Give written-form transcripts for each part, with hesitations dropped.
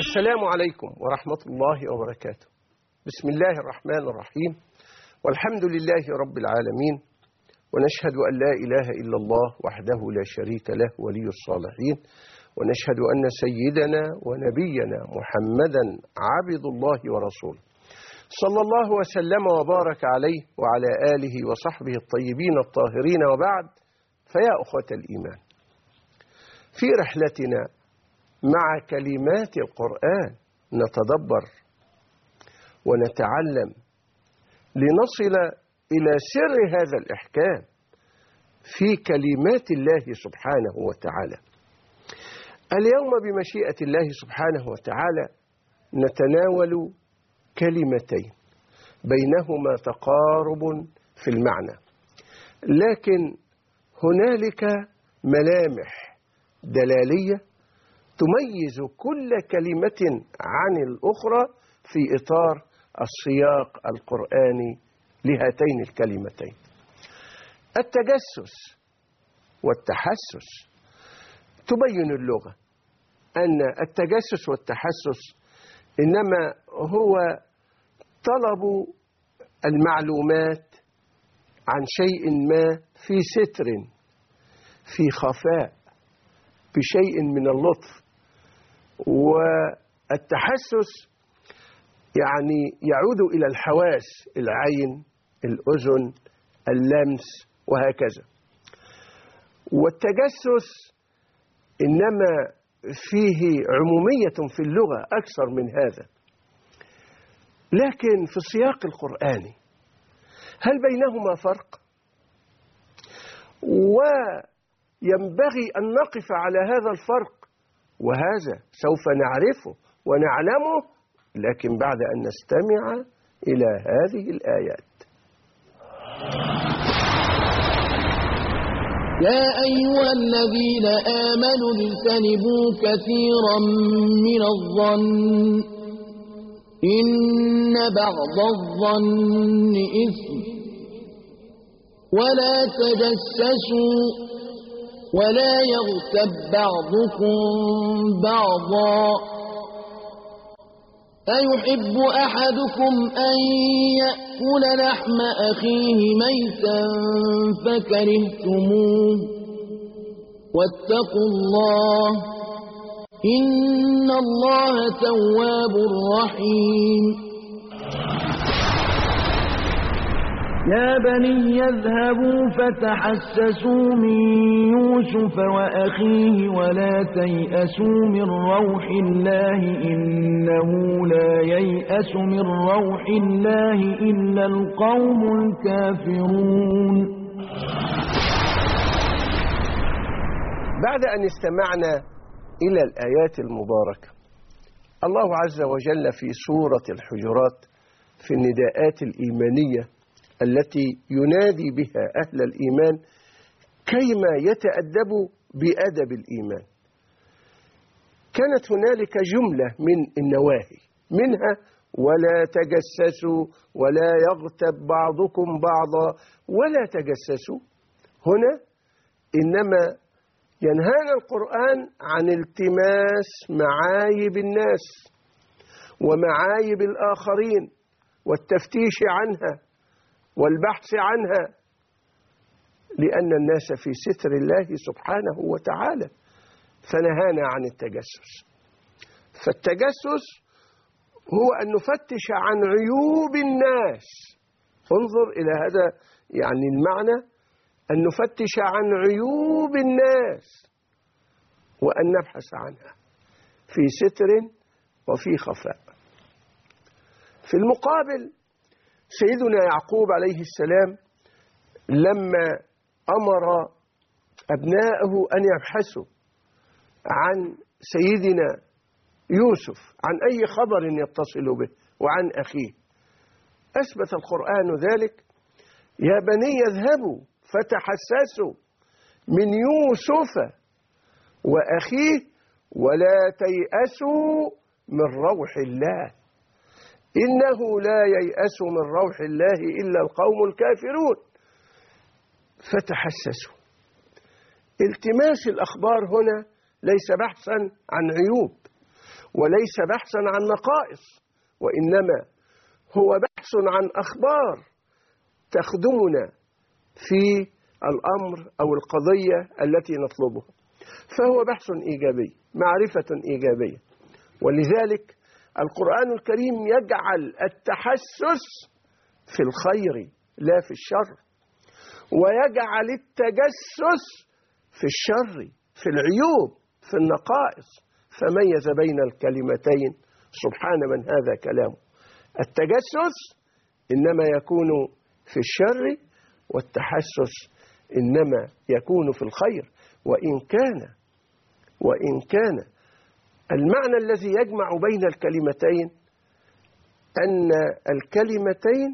السلام عليكم ورحمة الله وبركاته. بسم الله الرحمن الرحيم، والحمد لله رب العالمين، ونشهد أن لا إله إلا الله وحده لا شريك له ولي الصالحين، ونشهد أن سيدنا ونبينا محمدا عبد الله ورسوله صلى الله وسلم وبارك عليه وعلى آله وصحبه الطيبين الطاهرين، وبعد. فيا أخوة الإيمان، في رحلتنا مع كلمات القرآن نتدبر ونتعلم لنصل إلى سر هذا الإحكام في كلمات الله سبحانه وتعالى. اليوم بمشيئة الله سبحانه وتعالى نتناول كلمتين بينهما تقارب في المعنى، لكن هنالك ملامح دلالية تميز كل كلمة عن الأخرى في إطار السياق القرآني لهاتين الكلمتين. التجسس والتحسس تبين اللغة أن التجسس والتحسس إنما هو طلب المعلومات عن شيء ما في ستر، في خفاء، بشيء من اللطف. والتحسس يعني يعود إلى الحواس، العين، الأذن، اللمس، وهكذا. والتجسس إنما فيه عمومية في اللغة أكثر من هذا، لكن في السياق القرآني هل بينهما فرق؟ وينبغي أن نقف على هذا الفرق، وهذا سوف نعرفه ونعلمه، لكن بعد أن نستمع إلى هذه الآيات. يا أيها الذين آمنوا اجتنبوا كثيرا من الظن إن بعض الظن إثم ولا تجسسوا ولا يغتب بعضكم بعضا أيحب أحدكم أن يأكل لحم أخيه ميتا فكرهتموه واتقوا الله إن الله تواب رحيم. يا بني اذهبوا فتحسسوا من يوسف وأخيه ولا تيأسوا من روح الله إنه لا ييأس من روح الله إلا القوم الكافرون. بعد أن استمعنا إلى الآيات المباركة، الله عز وجل في سورة الحجرات في النداءات الإيمانية التي ينادي بها أهل الإيمان كيما يتأدبوا بأدب الإيمان، كانت هنالك جملة من النواهي، منها ولا تجسسوا ولا يغتب بعضكم بعضا. ولا تجسسوا هنا إنما ينهانا القرآن عن التماس معايب الناس ومعايب الآخرين والتفتيش عنها والبحث عنها، لأن الناس في ستر الله سبحانه وتعالى، فنهانا عن التجسس. فالتجسس هو أن نفتش عن عيوب الناس. انظر إلى هذا يعني المعنى، أن نفتش عن عيوب الناس وأن نبحث عنها في ستر وفي خفاء. في المقابل سيدنا يعقوب عليه السلام لما أمر أبناءه أن يبحثوا عن سيدنا يوسف، عن أي خبر يتصل به وعن أخيه، أثبت القرآن ذلك: يا بني اذهبوا فتحسسوا من يوسف وأخيه ولا تيأسوا من روح الله إنه لا ييأس من روح الله إلا القوم الكافرون. فتحسسوا. التماس الأخبار هنا ليس بحثا عن عيوب، وليس بحثا عن نقائص، وإنما هو بحث عن أخبار تخدمنا في الأمر أو القضية التي نطلبها، فهو بحث إيجابي، معرفة إيجابية. ولذلك القرآن الكريم يجعل التحسس في الخير لا في الشر، ويجعل التجسس في الشر، في العيوب، في النقائص، فميز بين الكلمتين سبحان من هذا كلامه. التجسس إنما يكون في الشر، والتحسس إنما يكون في الخير. وإن كان المعنى الذي يجمع بين الكلمتين أن الكلمتين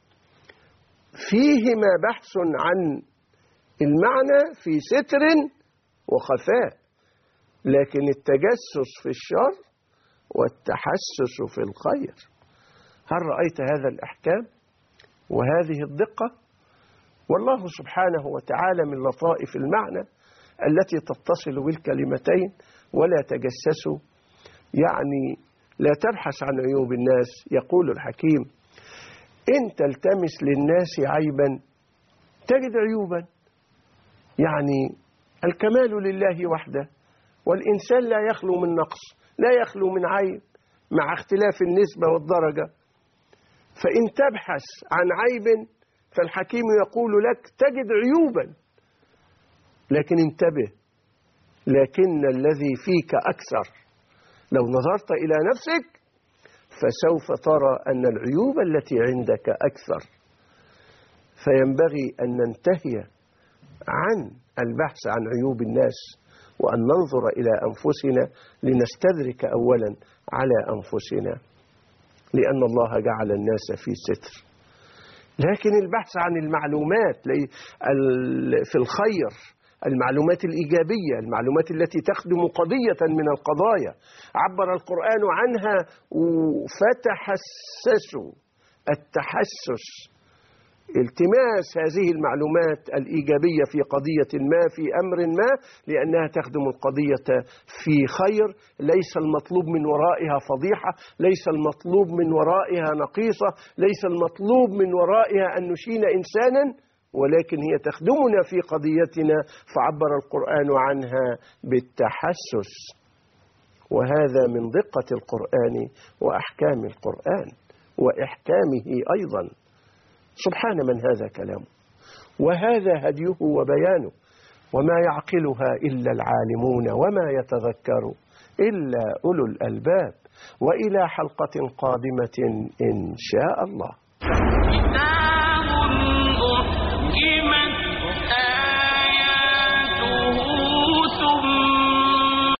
فيهما بحث عن المعنى في ستر وخفاء، لكن التجسس في الشر والتحسس في الخير. هل رأيت هذا الإحكام وهذه الدقة؟ والله سبحانه وتعالى من لطائف المعنى التي تتصل بالكلمتين ولا تجسسوا، يعني لا تبحث عن عيوب الناس. يقول الحكيم: إن تلتمس للناس عيبا تجد عيوبا. يعني الكمال لله وحده، والإنسان لا يخلو من نقص، لا يخلو من عيب، مع اختلاف النسبة والدرجة. فإن تبحث عن عيب فالحكيم يقول لك تجد عيوبا، لكن انتبه، لكن الذي فيك أكثر. لو نظرت إلى نفسك فسوف ترى أن العيوب التي عندك أكثر. فينبغي أن ننتهي عن البحث عن عيوب الناس، وأن ننظر إلى أنفسنا لنستدرك أولا على أنفسنا، لأن الله جعل الناس في ستر. لكن البحث عن المعلومات في الخير، المعلومات الإيجابية، المعلومات التي تخدم قضية من القضايا عبر القرآن عنها: فتحسسوا. التحسس التماس هذه المعلومات الإيجابية في قضية ما، في أمر ما، لأنها تخدم القضية في خير. ليس المطلوب من ورائها فضيحة، ليس المطلوب من ورائها نقيصة، ليس المطلوب من ورائها أن نشين إنسانا، ولكن هي تخدمنا في قضيتنا، فعبر القرآن عنها بالتحسس. وهذا من دقة القرآن وأحكام القرآن وإحكامه أيضا. سبحان من هذا كلامه، وهذا هديه وبيانه، وما يعقلها إلا العالمون وما يتذكر إلا أولو الألباب. وإلى حلقة قادمة إن شاء الله.